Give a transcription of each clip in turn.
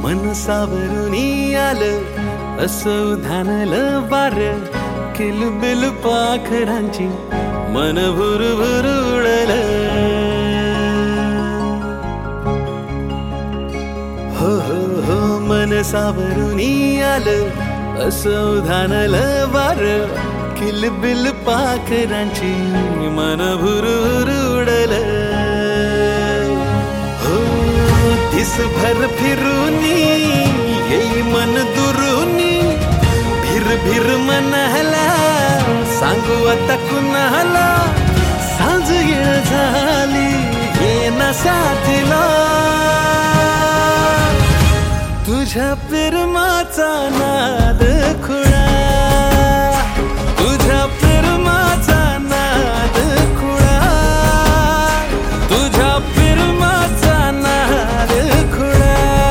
मन सावरुनी आलं असं उधाणलं वार, किलबिल पाखरांची मन भुरभुर उडलं. हो हो हो मन सावरुनी आलं असं उधाणलं वार, किलबिल पाखरांची मन भुरभुर उडलं. हो दिसभर फिरूनी येई मन दुरूनी, भिर भिर मनाला सांगू आता कुणाला, सांज येळ झाली येना साथीला. तुझ्या प्रेमाचा नाद खुळा, तुझ्या प्रेमाचा नाद खुळा, तुझ्या प्रेमाचा नाद खुळा.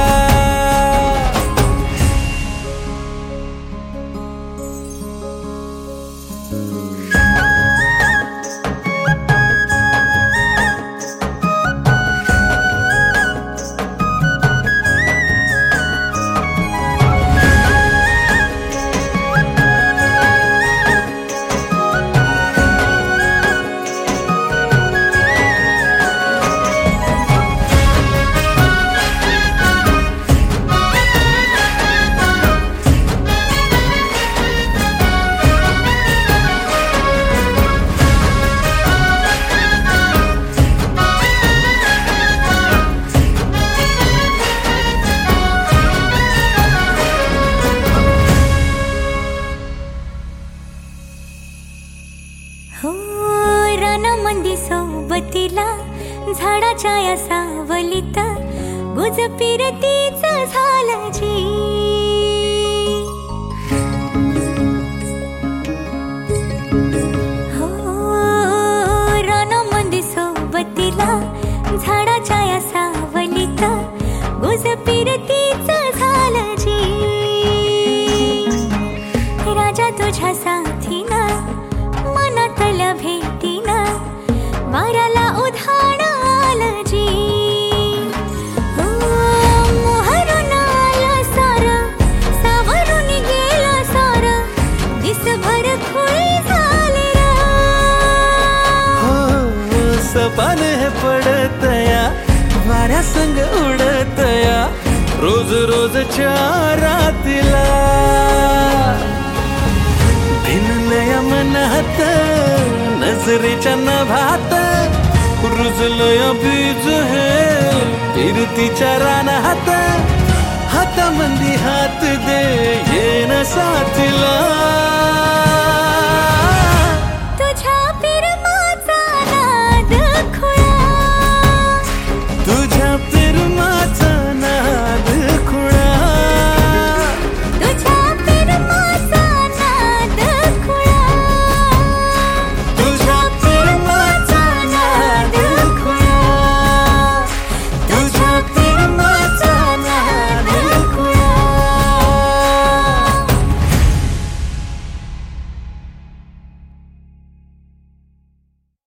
हो रानामंदी सोबतीला झाडाच्या या सावलीत गुज फिरतीच झालं जी. हो रानामंदी सोबतीला झाडाच्या या सावलीत गुज फिरतीच झालं जी. राजा तुझ्या साथीनं मनातल्या भेटीनं वाऱ्याला उधाण आलं जी. हो मोहरून आलं सारं, सावरून गेलं सारं, दिसभर खुळी झाली र. हो सपान हे पडतया वाऱ्या संग उडतया, रोज रोजच्या रातीला. भिनलया मनात नजरेच्या नभात, रुजलय बीज हे फिरतीच्या रानात. हातामंदी हात दे येन साथीला.